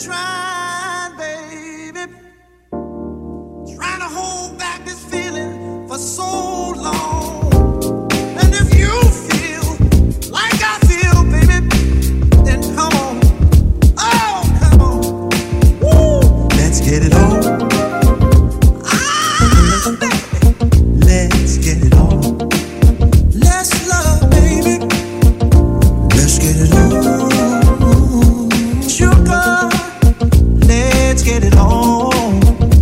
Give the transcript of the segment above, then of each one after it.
trying, baby, trying to hold back this feeling for so long. And if you feel like I feel, baby, then come on. Oh, come on. Woo! Let's get it on. Ah, baby. Let's get it on. Let's love, baby. Let's get it on. Sugar, let's get it on.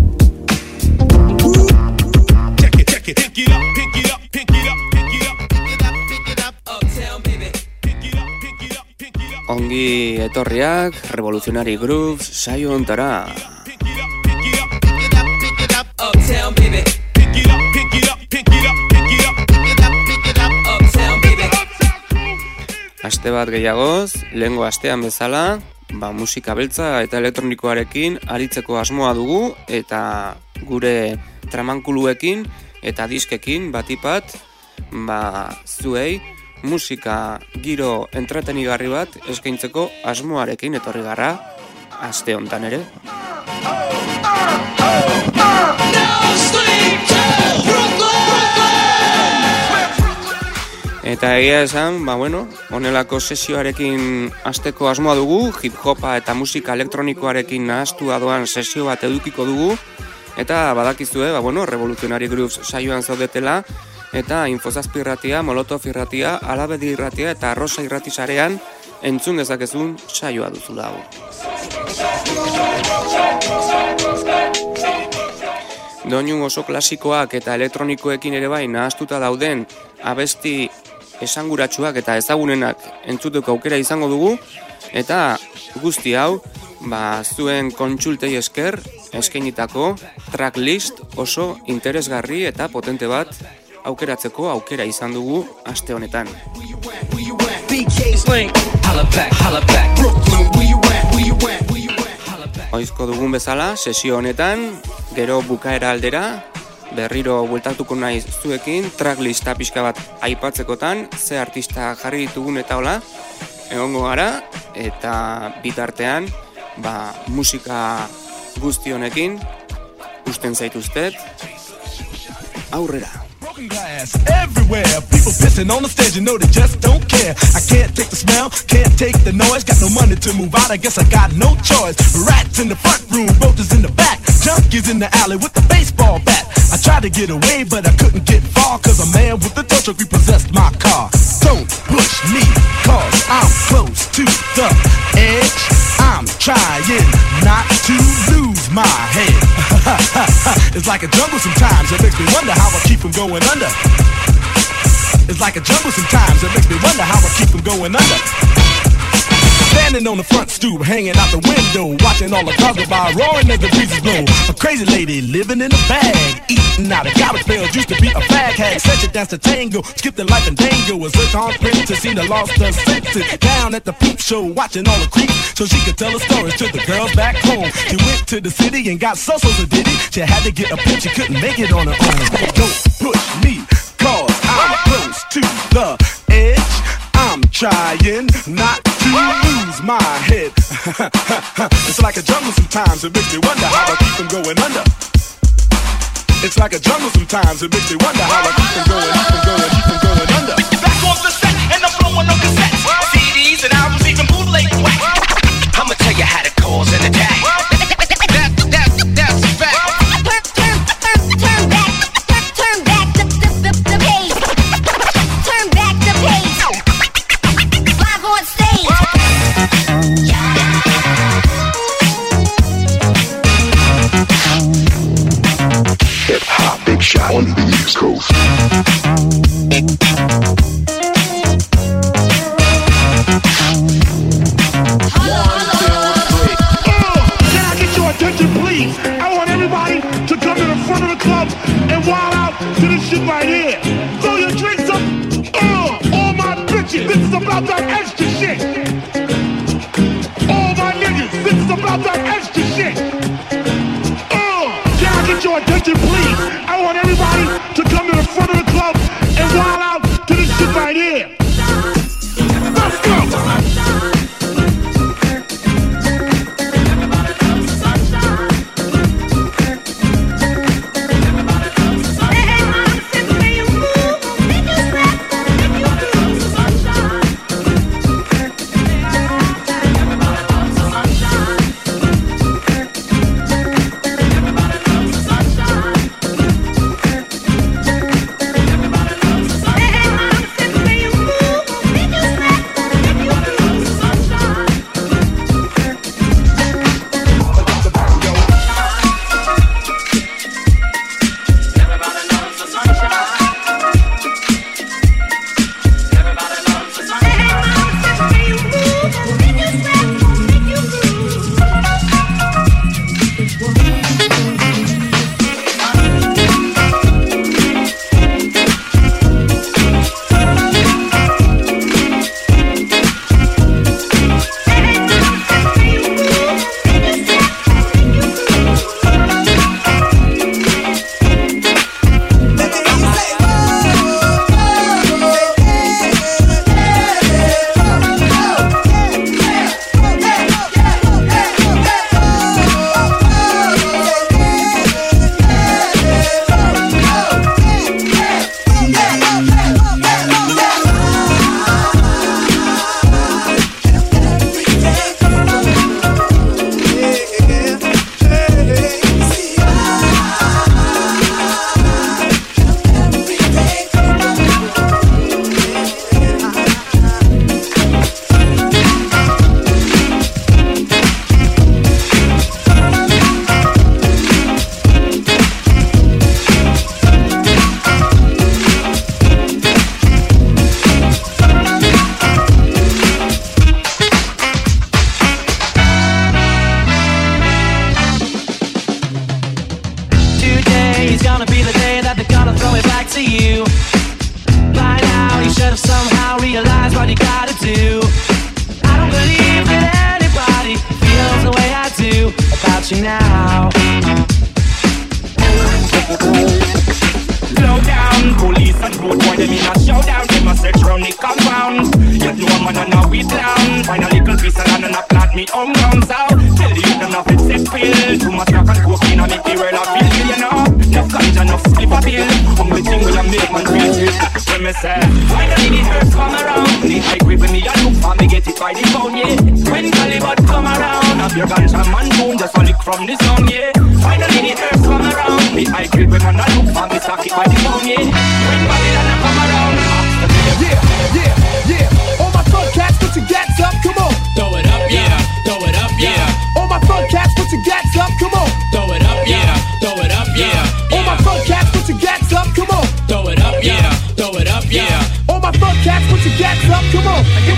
Ooh. Check it, pick it up, pick it up, pick it up, pick it up, pick it up, uptown baby. Pick it up, pick it up, pick it up. Ongi etorriak Revolutionary Grooves saio hontara. Pick it up, pick it up, pick it up, pick it up, uptown baby. Pick it up, pick it up, pick it up, pick it up, pick it up, uptown baby. Aste bat gehiagoz, lehengo astean bezala, musika beltza eta elektronikoarekin aritzeko asmoa dugu eta gure tramankuluekin eta diskekin batipat zuei musika giro entretenigarri bat eskaintzeko asmoarekin etorri gara aste hontan ere. Eta egia esan, honelako sesioarekin hasteko asmoa dugu, hip-hopa eta musika elektronikoarekin nahastua doan sesio bat edukiko dugu, eta badakizue, Revolutionary Grooves saioan zaudetela, eta Infozazpi irratia, Molotov irratia, Alabedi irratia eta Arrosa irratisarean entzun dezakezun saioa duzula hau. Doinu oso klasikoak eta elektronikoekin ere bai nahastuta dauden abesti esanguratsuak eta ezagunenak entzuteko aukera izango dugu, eta guzti hau, zuen kontsultei esker eskainitako tracklist oso interesgarri eta potente bat aukeratzeko aukera izan dugu aste honetan. Oizko dugun bezala, sesio honetan, gero bukaera aldera, berriro bueltatuko naiz zuekin, tracklista pixka bat aipatzekotan, ze artista jarri ditugun eta hola, egongo gara, eta bitartean, musika guzti honekin, usten zaituztet, aurrera. Broken glass everywhere, people pissing on the stage, you know they just don't care. I can't take the smell, can't take the noise, got no money to move out, I guess I got no choice. Rats in the front room, roaches in the back, junkies in the alley with the baseball bat. I tried to get away, but I couldn't get far, cause a man with a tow truck repossessed my car. Don't push me, cause I'm close to the edge. I'm trying not to lose my head. It's like a jungle sometimes, it makes me wonder how I keep from going under. It's like a jungle sometimes, it makes me wonder how I keep from going under. Standing on the front stoop, hanging out the window, watching all the cars go by, roaring as the breezes blow. A crazy lady living in a bag, eating out of garbage pails, used to be a fag hag, such a dance to tango, skipped the life and dango, a zircon princess, seen the lost her senses, down at the peep show, watching all the creeps, so she could tell her stories to the girls back home. She went to the city and got so did it, she had to get a pitch, she couldn't make it on her own. Don't push me, cause I'm close to the edge. I'm trying not to lose my head. It's like a jungle sometimes, it makes me wonder how I keep from going under. It's like a jungle sometimes, it makes me wonder how I keep from going under. Back off the set, and I'm blowing on cassettes, CDs and albums, even bootleg whack. I'ma tell you how to cause an attack. That's a fact. Turn back the page. Turn back the page. Live on stage. Hip hop, big shot on the East Coast. Can I get your attention, please? I want everybody to come to the front of the club and wild out to this shit right here. Throw your drinks up. All my bitches, this is about that extra shit. All my niggas, this is about that extra shit. Can I get your attention, please? I want everybody to come to the front of the club and wild out to this shit right here. Let's go. what you gotta do. I don't believe that anybody feels the way I do about you now. Slow down, police and road boy, them in a showdown. Them a search round the compound. Yet no man and now we down. Find a little piece of land and a plant me on ground. So tell the youth enough it's sex pill. Too much rock and cocaine and make the world a feel, you know. Enough ganja, enough slip a pill. Only thing we a make man feel shit. When me say, finally the earth come around. The high grade when me a look for me get it by the phone, yeah. When Calibut come around, have your ganja man phone just a lick from the sound, yeah. Finally the earth come around. The high grade when man a look for me stock it by the phone, yeah. When Babylon a come around. Yeah. All my fun cats, put your gats up, come on. Throw it up, yeah. Throw it up, yeah. All my fun cats, put your gats up, come on. Throw it up, yeah. Throw it up, yeah. All my fun cats, put your gats up, come on. Throw it up, yeah. Throw it up, yeah. All my fun cats, put your gats up, come on. Get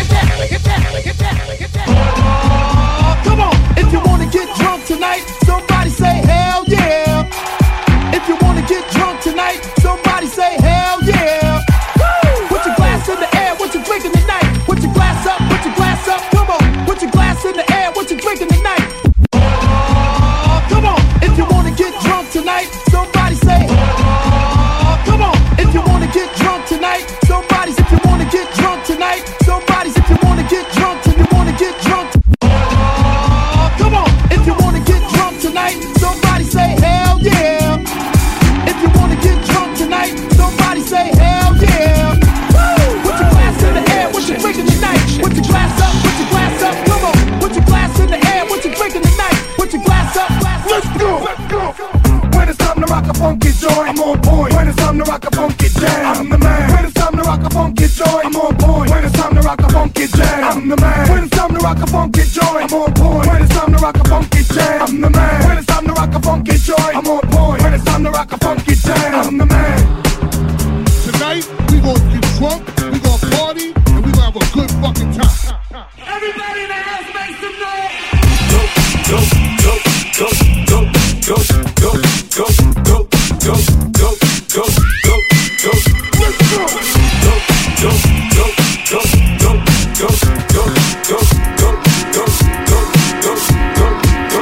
back. Oh, come on. If you wanna get drunk tonight, somebody say hell yeah. If you wanna get drunk tonight, somebody say hell yeah. Woo! Put your glass in the air, what you drinking tonight? Put your glass up, come on. Put your glass in the air, what you drinking tonight? Oh, come on. If you wanna get drunk tonight, somebody say oh, come on. If you wanna get drunk tonight, somebody. If you wanna get drunk tonight, somebody. If you wanna get drunk, if you wanna get drunk. Oh, come on. If you wanna get drunk tonight, somebody say hell yeah. If you wanna get drunk tonight, somebody say hell yeah. Woo! Put your glass in the air, what you drinking tonight? Put your glass up, come on. Put your glass in the air, what you drinking tonight? Put your glass up, let's go. When it's time to rock a funky joint, I'm on point. When it's time to rock a funky jam, I'm the man. When it's time to rock a funky joint, I'm on point. When it's time to rock a funky jam, I'm the man. When it's time to rock a funky joint, I'm on point. When it's time to rock a funky jam, I'm the man. When it's time to rock a funky joint, I'm on point. When it's time to rock a funky jam, I'm the man. Tonight we gonna get drunk, we gonna party, and we gonna have a good fucking time. Everybody in the house make some noise. Go, go, go, go, go, go, go, go, go, go, go, go, go, let's go. Go, go, go, go, go, go, go, go, go, go, go, go, go, go,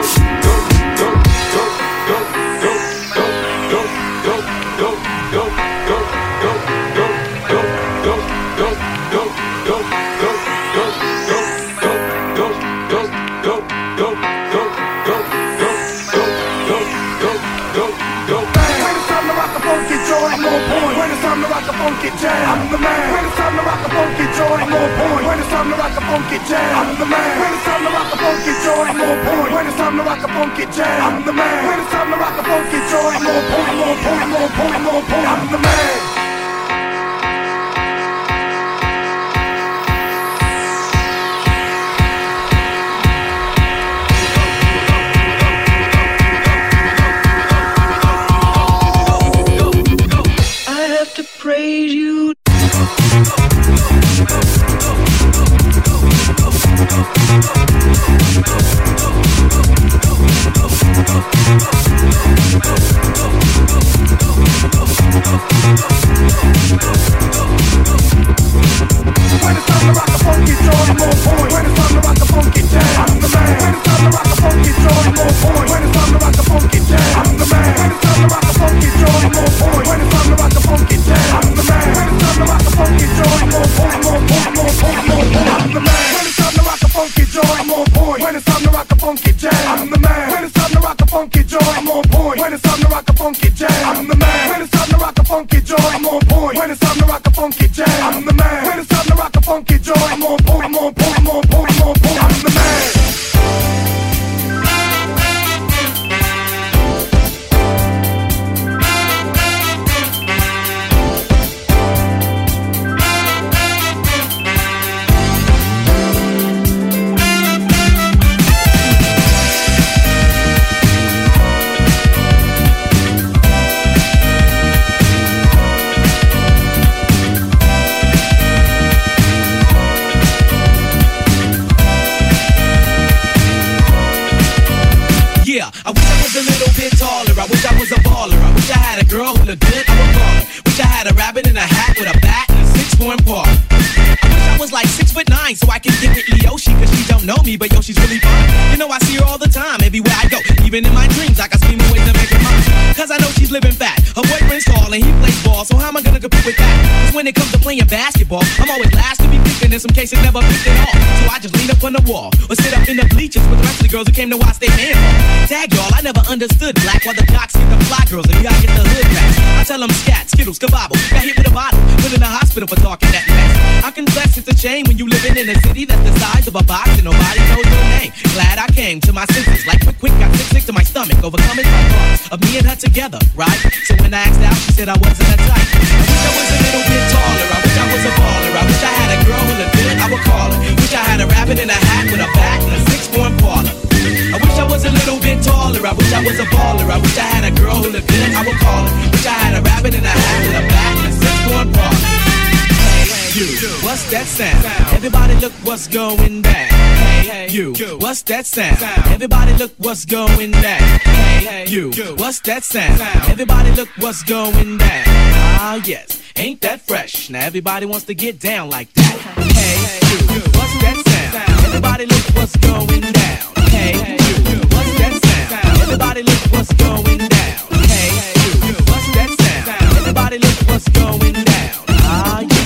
funky jam, I'm the man. When it's time to rock a funky joint, I'm on point. When it's time to rock a funky jam, I'm the man. When it's time to rock a funky joint, I'm on point. When it's time to rock a funky jam, I'm the man. When it's time to rock a funky joint, I'm on point. I'm on point. I'm on point. I'm on point. I'm the man. Praise you. When it's time to rock a funky joint, I'm on point. When it's time to rock a funky jam, I'm the man. When it's time to rock a funky joint, I'm on point. When it's time to rock a funky jam, I'm the man. When it's time to rock a funky joint, I'm on point. When it's time to rock a funky jam, I'm the man. When it's time to rock a funky joint, I'm on point. I'm on point. I'm on point. I'm on point. I'm the man. When it's time to rock a funky joint, I'm on point. When it's time to rock a funky jam, I'm the man. When it's time to rock a funky joint, I'm on point. When it's time to rock a funky jam, I'm the man. When it's time to rock a funky joint, I'm on point. When it's time to rock a funky jam, I'm the man. When it's time to rock a funky joint, I'm on point. I'm on point. I'm on point. I'm on point. I'm the man. I wish I was a little bit taller, I wish I was a baller, I wish I had a girl who looked good, I would call her. Wish I had a rabbit in a hat with a bat and a 6-point paw. I wish I line so I can get with Yoshi, cause she don't know me, but yo, she's really fine. You know I see her all the time, everywhere I go. Even in my dreams, I can scheme ways to make her mine. Cause I know she's living fat. Her boyfriend's tall and he plays ball, so how am I gonna compete with that? Cause when it comes to playing basketball, I'm always last to be picked, and in some cases never picked at all. So I just lean up on the wall, or sit up in the bleachers with the rest of the girls who came to watch their handball. Tag y'all, I never understood black, while the jocks get the fly girls and y'all get the hood rats. I tell them scat, skittles, kabobble, got hit with a bottle, put in the hospital for talking that mess. I confess it's a shame when you living in a city that's the size of a box and nobody knows your name. Glad I came to my senses, like quick, got sick to my stomach, overcoming my thoughts of me and her together, right? So when I asked out, she said I wasn't a type. I wish I was a little bit taller, I wish I was a baller, I wish I had a girl who looked good, I would call her. Wish I had a rabbit in a hat with a bat and a 6-point parlor. I wish I was a little bit taller, I wish I was a baller, I wish I had a girl who looked good, I would call her. Wish I had a rabbit in a hat with a bat and a 6-point parlor. You, what's that sound? Everybody look what's going down. Hey, you, what's that sound? Everybody look what's going down. Hey, you, what's that sound? Everybody look what's going down. Ah, yes, ain't that fresh? Now everybody wants to get down like that. Hey, you, what's that sound? Everybody look what's going down. Hey, you, what's that sound? Everybody look what's going down. Hey, you, what's that sound? Everybody look what's going down. Ah, yes.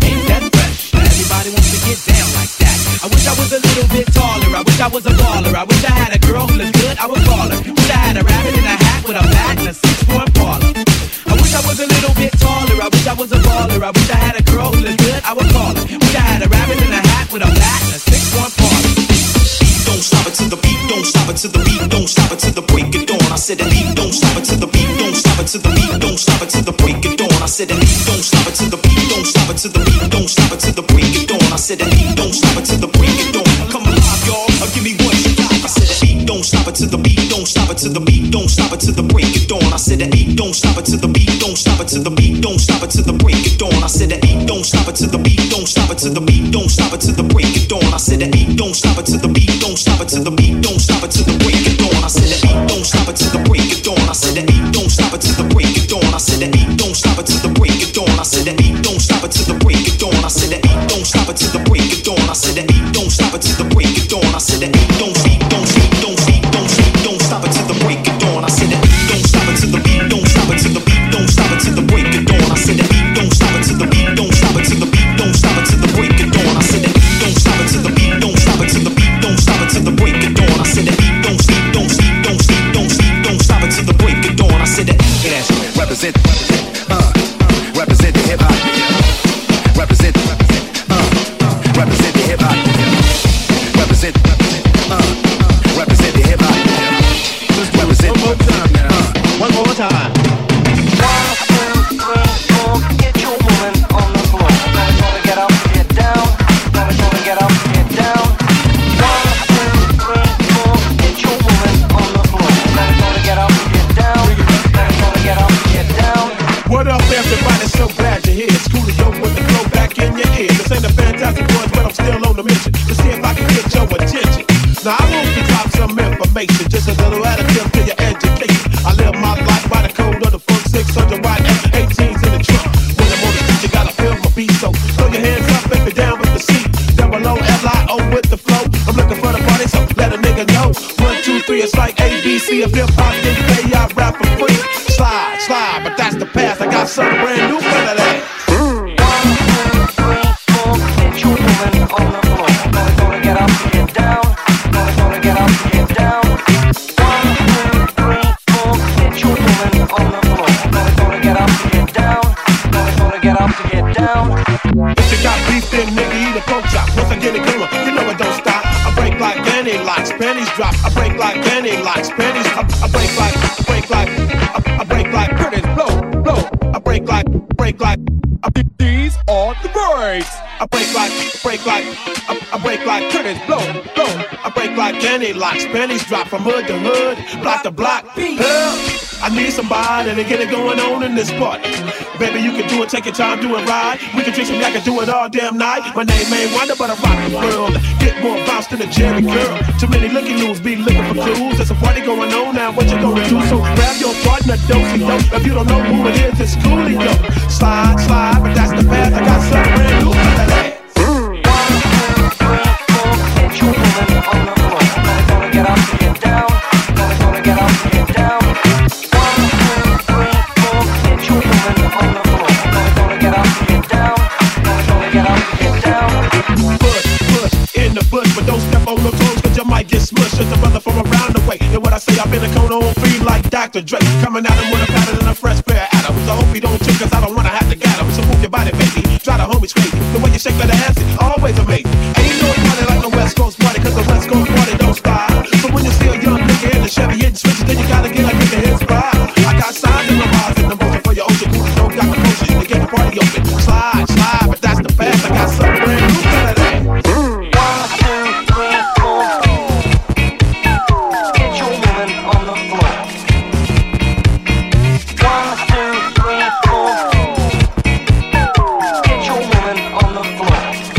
Everybody wants to get down like that. I wish I was a little bit taller, I wish I was a baller, I wish I had a girl who looked good, I would call her. Wish I had a rabbit in a hat with a bat and a 6-point parlor. I wish I was a little bit taller, I wish I was a baller, I wish I had a girl who looked good, I would call her. Wish I had a rabbit in a hat with a bat and a 6-point parlor. Don't stop it to the beat, don't stop it to the beat, don't stop it to the break of dawn. I said the beat, don't stop it to the beat, don't stop it to the beat, don't stop it to the break of dawn. I said the beat, don't stop it to the beat, don't stop it to the beat, don't stop it to the break of dawn. I said the beat, don't stop it to the break of dawn. Come alive, y'all, give me what you got. I said the beat, don't stop it to the beat, don't stop it to the beat, don't stop it to the break of dawn. I said the beat, don't stop it to the beat, don't stop it to the beat, don't stop it to the break of dawn. I said the beat, don't stop it to the beat, don't stop it to the beat, don't stop it to the break of dawn. I said the beat, don't stop it to the beat, don't stop it to the beat, don't stop it to the break of dawn. I said the beat, don't stop it to the break of dawn. I said the beat, don't stop it to the break of dawn. I said the beat, don't stop it to the break of dawn. I said the beat, don't stop it to the break of dawn. I said the beat, don't stop it to the break of dawn. I said the beat, don't stop it to the break of dawn. I said the beat, don't sleep, don't sleep, don't sleep, don't sleep, don't stop it to the break of dawn. I said the beat, don't stop it to the beat, don't stop it to the beat, don't stop it to the break of dawn. I said the beat, don't stop it to the beat, don't stop it to the beat, don't stop it to the break of dawn. I said the beat, don't stop it to the beat, don't stop it to the beat, don't stop it to the break of dawn. I said the beat, don't sleep, don't sleep, don't sleep, don't sleep, don't stop it to the break of dawn. I said that. Represent, represent the hip hop. Represent, represent the hip hop. Represent, represent the hip hop. Represent. One more time now. One more time. 1, 2, 3, 4. Get your woman on the floor. Gonna get up, get down. Gonna get up, get down. 1, 2, 3, 4. Get your woman on the floor. Gonna get up, get down. Gonna get up, get down. What up, everybody? So glad you're here. It's Coolio with the flow back in your ear. This ain't a fantastic one, but I'm still on the mission to see if I can get your attention. Now I want to drop some information, just a little additive to your education. I live my life by the code of the funk, 600 watt F-18s in the trunk. When I'm on the street, you gotta feel my beat, so throw your hands up if you're down with the seat. Double O, L-I-O with the flow. I'm looking for the party, so let a nigga know. 1, 2, 3, it's like ABC of hip-hop, then pay, I rap for free. Slide, slide, but that's the past. I got something brand new for that. 1, 2, 3, 4. Get your woman on the floor. Gonna get up, get down. Gonna get up, get down. 1, 2, 3, 4. Get your woman on the floor. Gonna get up, get down. Gonna get up, get down. If you got beef, then nigga, eat a pork chop. Once I get it going, you know it don't stop. I break like panty locks, panties drop. I break like panty locks, panties. I break like, I break like curtains, blow. I break like. These are the breaks. I break like curtains, blow. I break like candy locks, panties drop from hood to hood, block to block. I need somebody to get it going on in this party. Baby, you can do it, take your time, do it right. We can drink some yak and do it all damn night. My name ain't Wonder, but I rock the world. Get more bounce than a Jerry curl. Too many looky-loos be looking for clues. There's a party going on now, what you gonna do? So grab your partner, dosey-do. If you don't know who it is, it's Coolio. Slide, but that's the path. I got something brand new for that ass. smush, just a brother from around the way. And what I say, I've been a cone on feed like Dr. Dre. Coming at him with a pattern and a fresh pair of atoms. I hope he don't trip, cause I don't wanna have to get him. So move your body, baby. Try the homies crazy. The way you shake that ass, it's always amazing. Ain't no party like the West Coast party, cause the West Coast party don't stop. So when you see a young nigga in the Chevy hitting switches, then you gotta get like the hit spot. I got signs in the bars in the motion for your ocean. Cooler don't got the motion to get the party open. Slide, slide, but that's the fast. I got something brand new for that. 1, 2, 3, 4. Get your woman on the floor. 1, 2, 3, 4. Get your woman on the floor.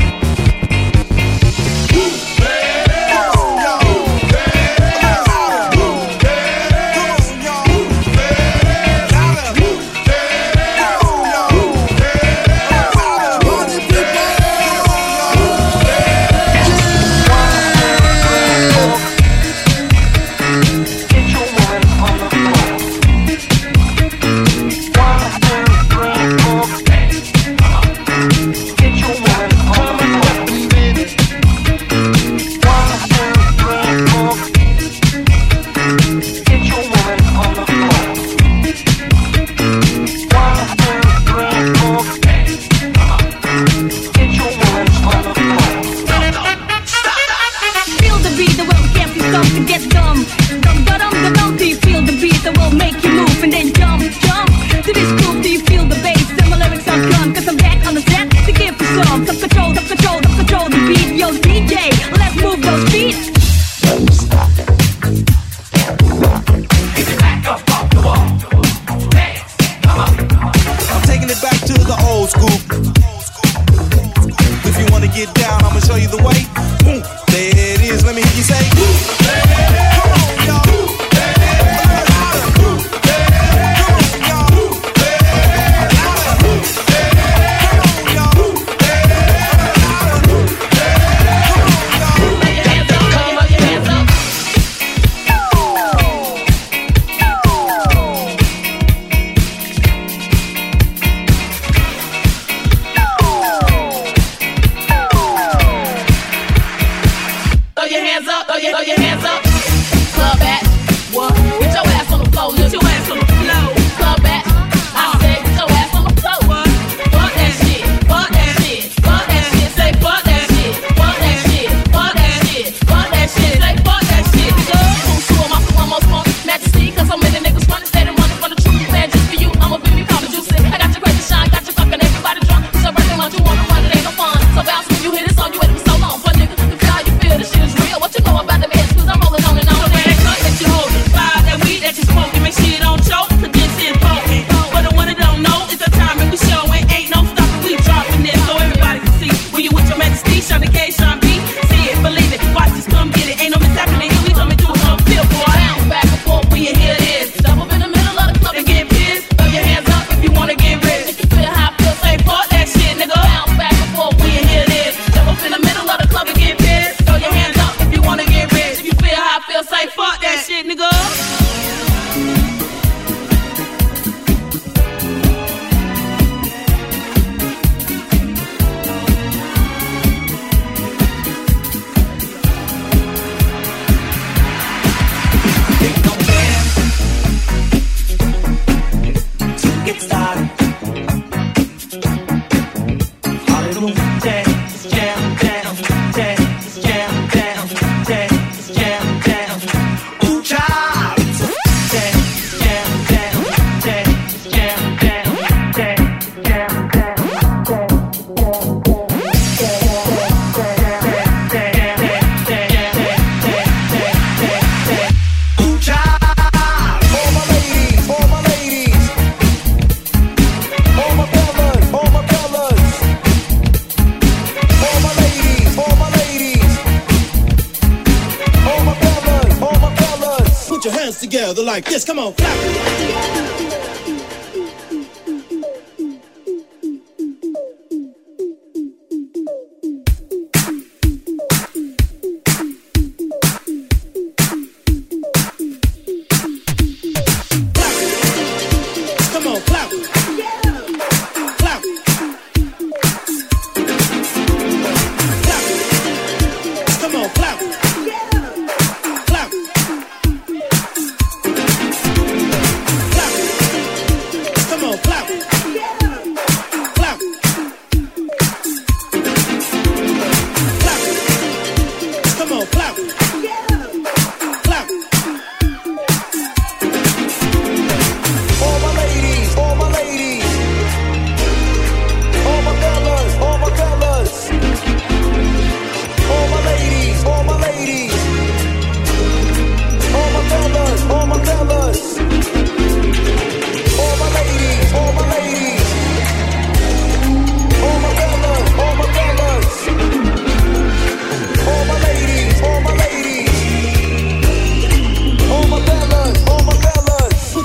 Together like this, come on, clap it.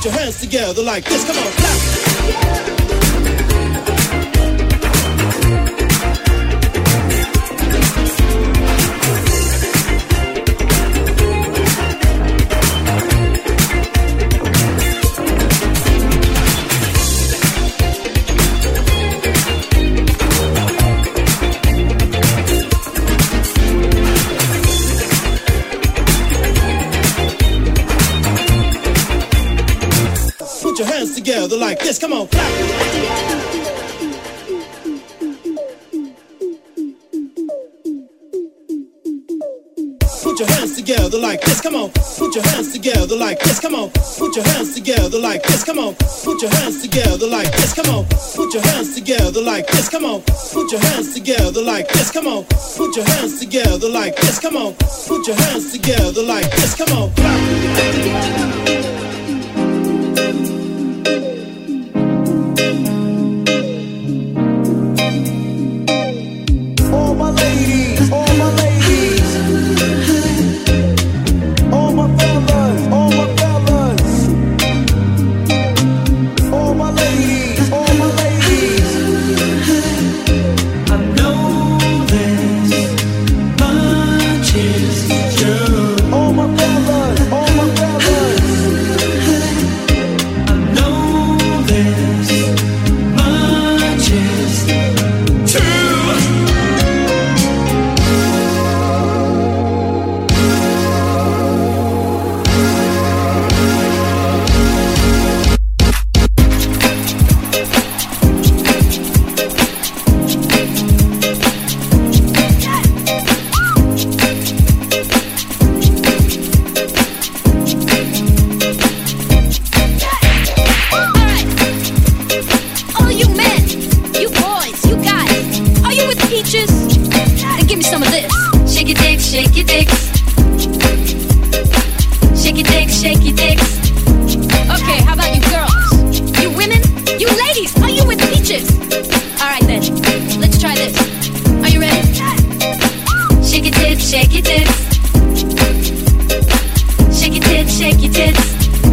Put your hands together like this. Come on, clap. Put your hands together like this. Come on, clap. Put your hands together like this. Come on. Put your hands together like this. Come on. Put your hands together like this. Come on. Put your hands together like this. Come on. Put your hands together like this. Come on. Put your hands together like this. Come on. Put your hands together like this. Come on. Put your hands together like this. Come on. Clap. All my ladies, all my ladies, all my fellas, all my fellas, all my ladies, all my ladies. I know there's much is true. All my fellas, all my fellas. I know there's much is true. All you men, you boys, you guys, are you with peaches? Then give me some of this. Shake your dicks, shake your dicks. Shake your dicks, shake your dicks. Okay, how about you girls? You women? You ladies, are you with peaches? Alright then, let's try this. Are you ready? Shake your tits, shake your tits. Shake your tits, shake your tits.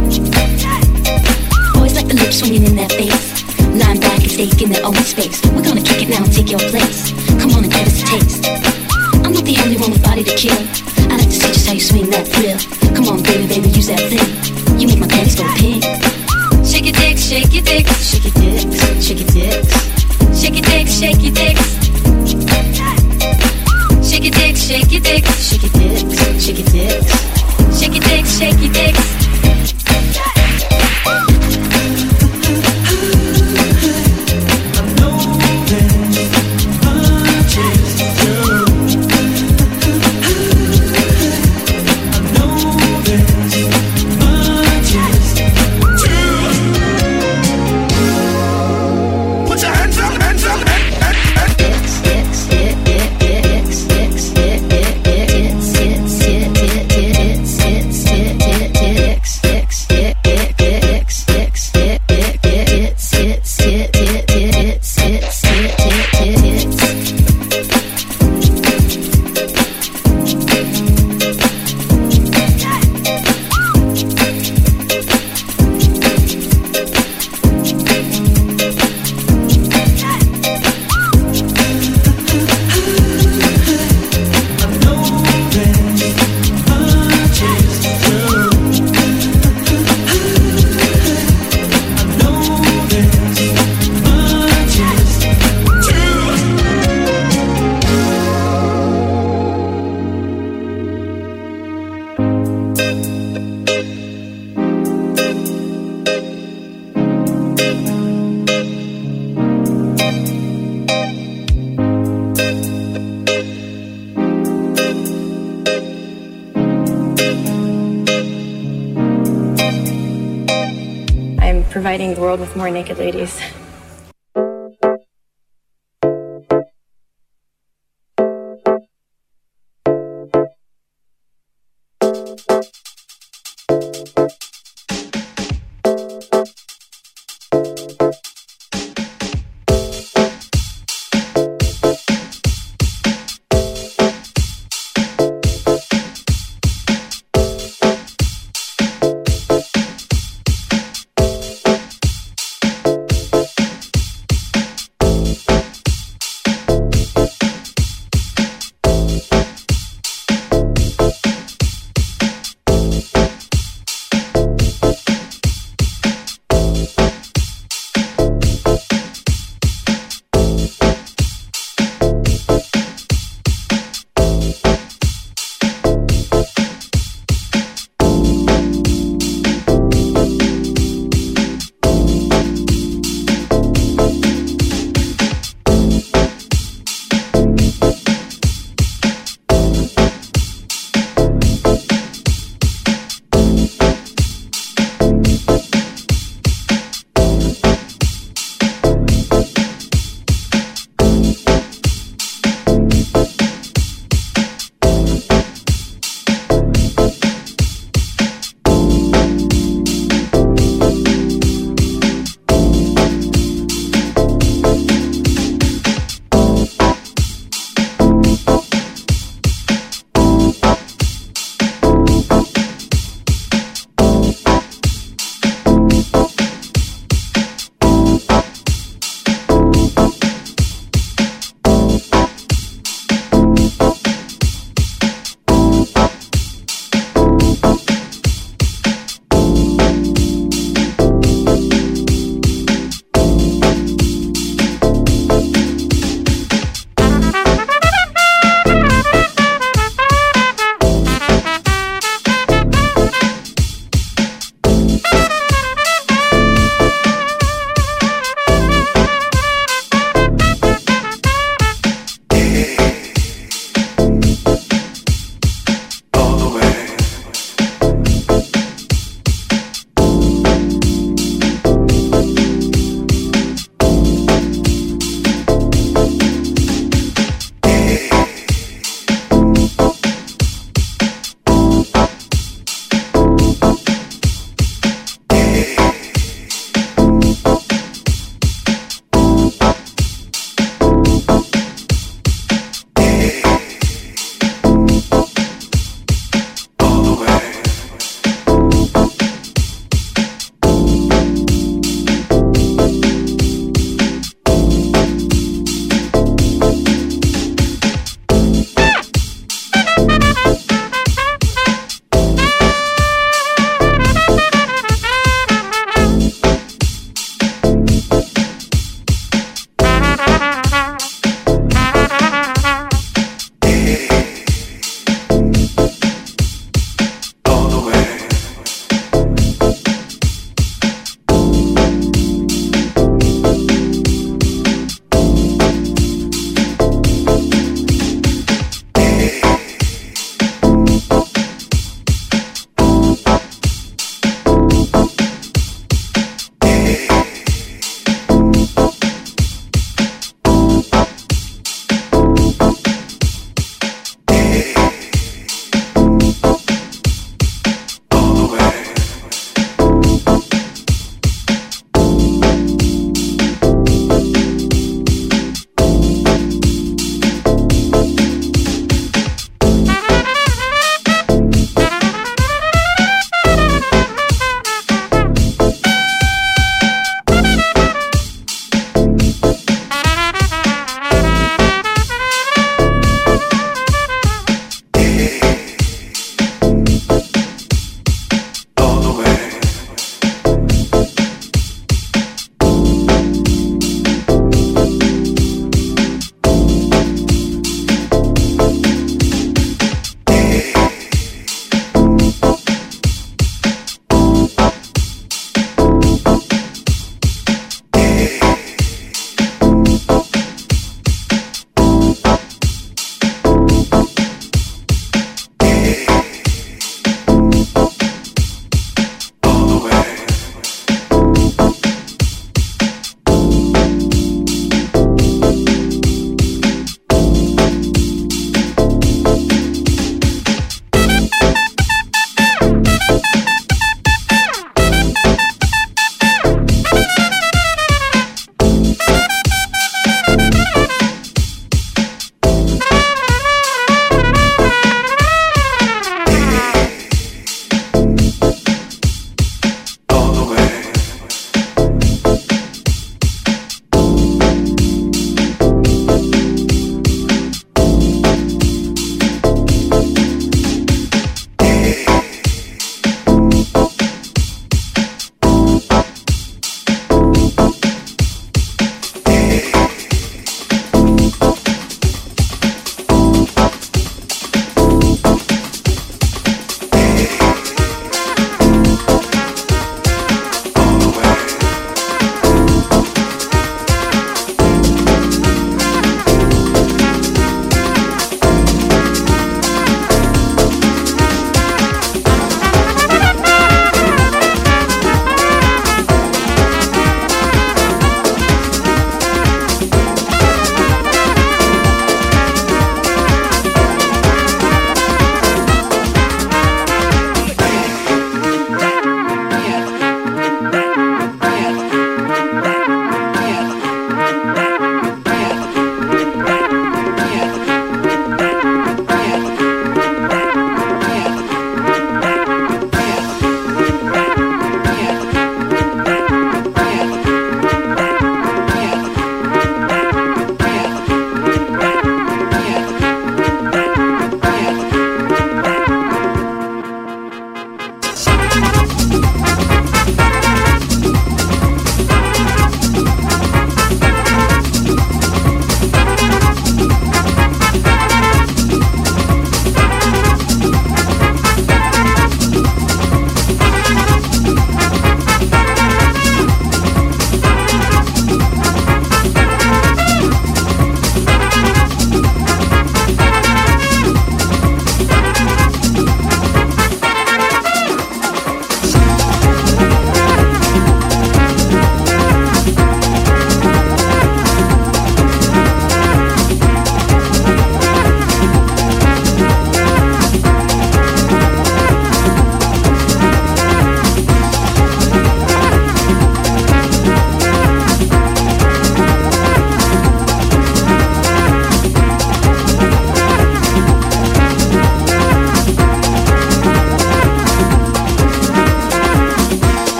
Boys like the lips swinging in their face. Lying back and taking their own space. We're gonna kick it now and take your place. Come on and give us a taste. I'm not the only one with body to kill. I like to see just how you swing that thrill. Come on, baby, baby, use that thing. You make my panties go pink. Shake your dicks, shake your dicks. Shake your dicks, shake your dicks. Shake your dicks, shake your dicks. Shake your dicks, shake your dicks. Shake your dicks, shake your dicks. Shake your dicks, shake your dicks. Put your hands up, hands up, providing the world with more naked ladies.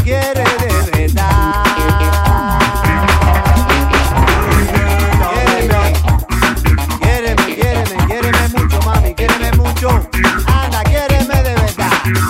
quiere de verdad. Quiéreme mucho, mami, quiéreme mucho. Anda, quiéreme de verdad.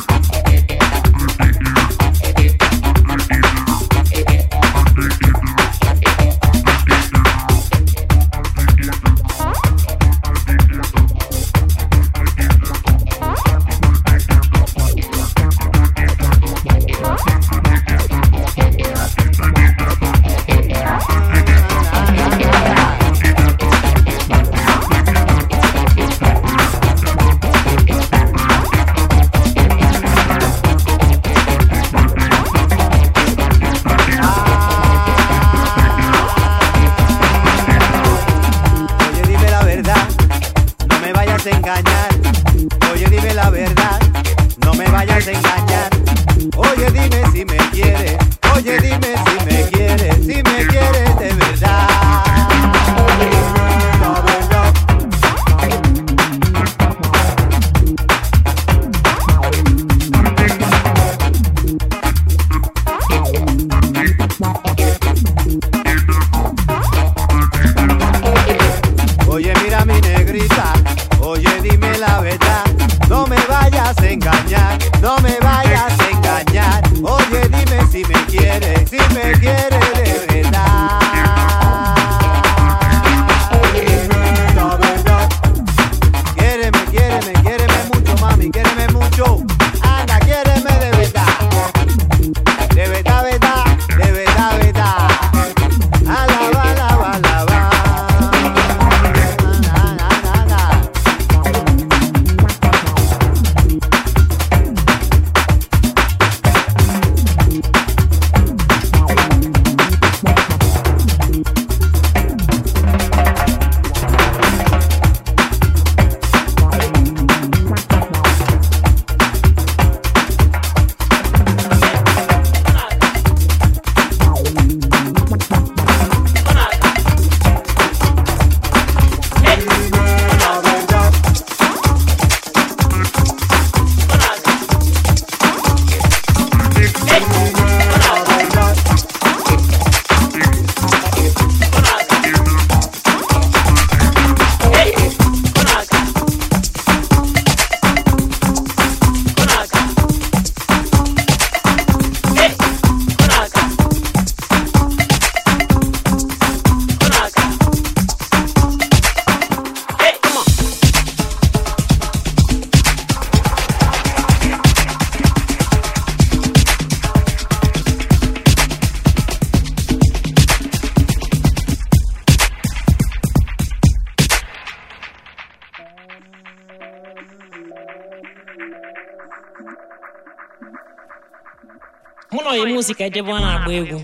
mụ na onye muzika ejebe ọ na-agba egwu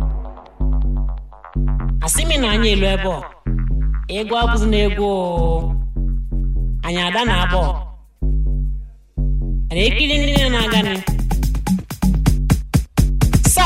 asị m na anyị elu ebe ọ egwu abụzi na egwu anyị ada na abụọ ana ekiri ndị na-agani sa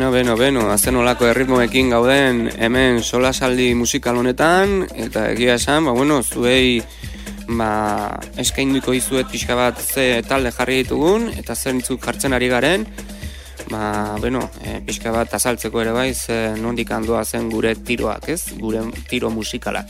Beno, azen olako erritmoekin gauden hemen solasaldi musikal honetan, eta egia esan, zuei eskainduko izuet pixka bat ze talde jarri ditugun, eta zeintzuk jartzen ari garen, pixka bat azaltzeko ere bai, ze nondik handoa zen gure tiroak, ez? Gure tiro musikalak.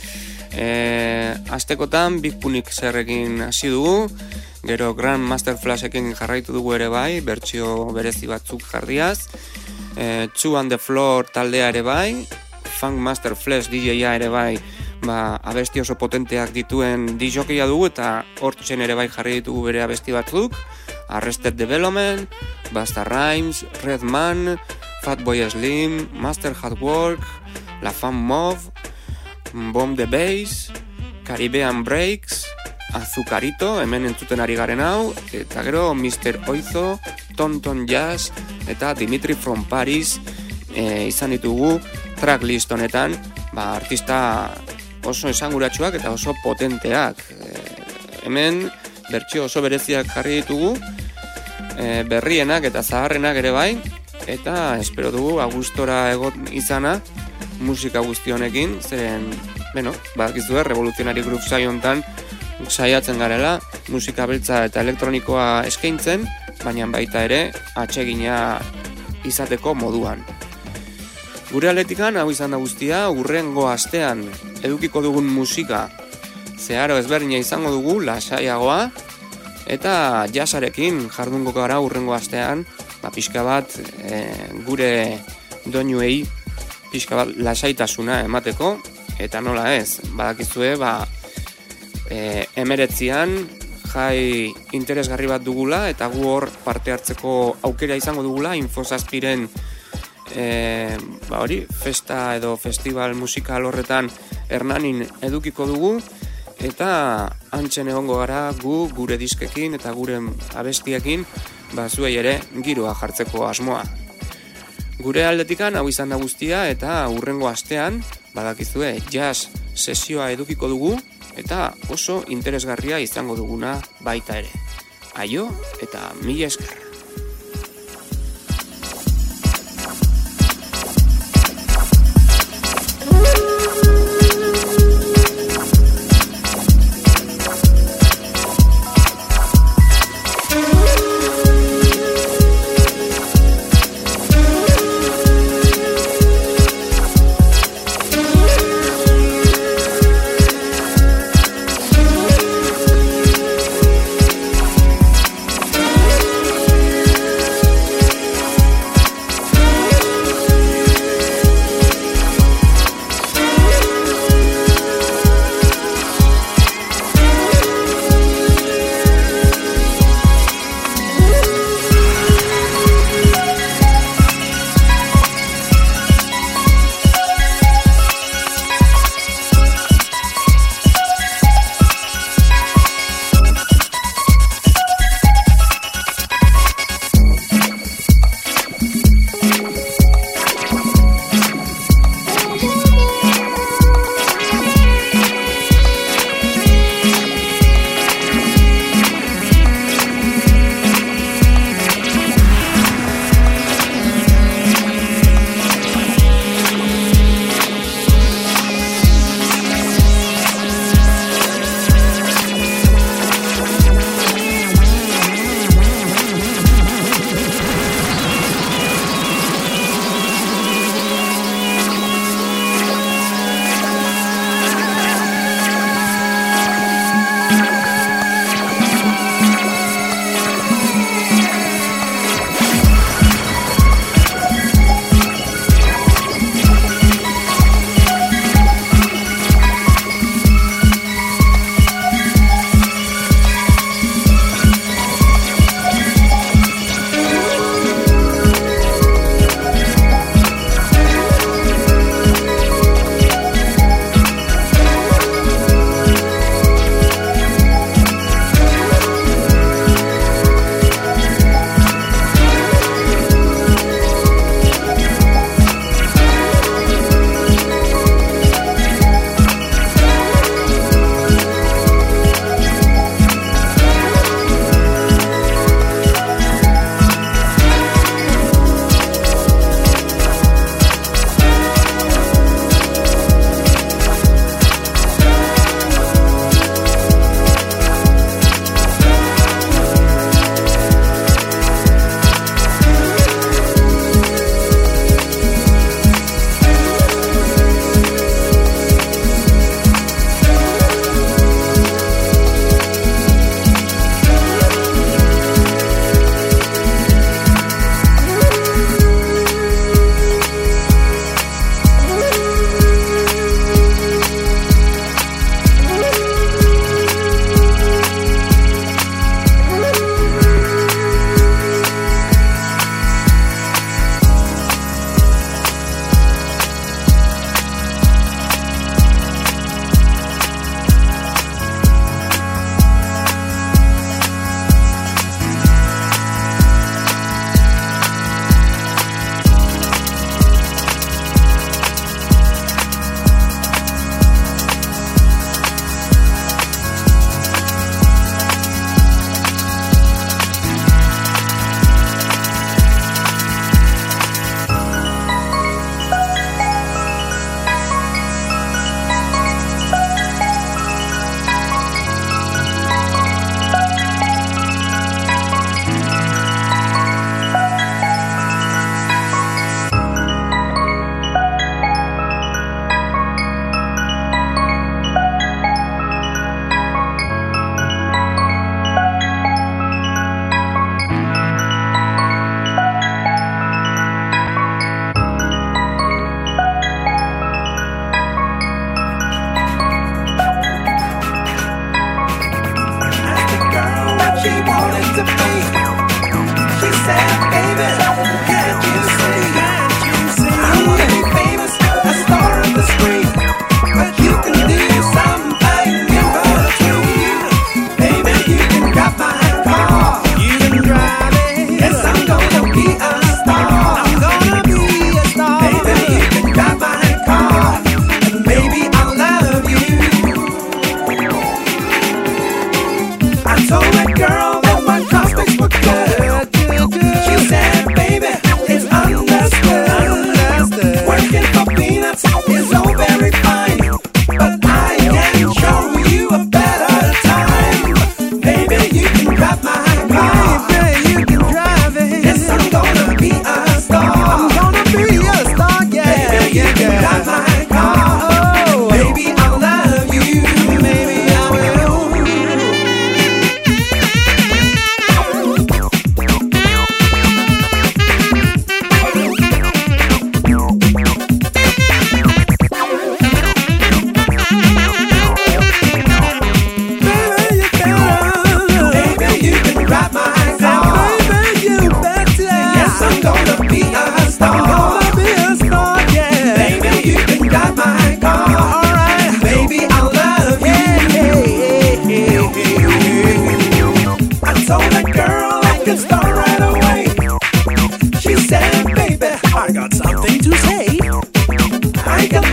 Astekotan Big Punic zerrekin hasi dugu, gero Grand Master Flashekin jarraitu dugu ere bai, bertsio berezi batzuk jarriaz, Two on the Floor taldea ere bai, Funk Master Flash DJ-a ere bai, abesti oso potenteak dituen DJ-a dugu, eta hortzen ere bai jarri ditugu bere abesti batzuk, Arrested Development, Busta Rhymes, Redman, Fatboy Slim, Master Hard Work, La Femme Mauve, Bomb the Bass, Caribbean Breaks, Azucarito, hemen entzuten ari garen hau, eta gero Mr. Oizo, Tonton Jazz, eta Dimitri from Paris izan ditugu tracklist honetan, artista oso esanguratsuak eta oso potenteak. Hemen bertsio oso bereziak jarri ditugu, berrienak eta zaharrenak ere bai, eta espero dugu gustora egon izana musika guzti honekin, zeren, badakizue, Revoluzionari Groove saio hontan saiatzen garela, musika beltza eta elektronikoa eskaintzen, baina baita ere atsegina izateko moduan. Gure aletikan hau izan da guztia, urrengo astean edukiko dugun musika zeharo ezberdina izango dugu, lasaiagoa, eta jazzarekin jardungo gara urrengo astean, pixka bat gure doinuei pixka bat lasaitasuna emateko, eta nola ez, badakizue, 19 jai interesgarri bat dugula, eta gu hor parte hartzeko aukera izango dugula, Infosazpiren festa edo festival musikal horretan Hernanin edukiko dugu, eta antxen egongo gara gure diskekin eta gure abestiekin zuei ere giroa jartzeko asmoa. Gure aldetikan hau izan da guztia, eta urrengo astean badakizue jazz sesioa edukiko dugu, eta oso interesgarria izango duguna baita ere. Aio eta mila esker.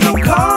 so cold.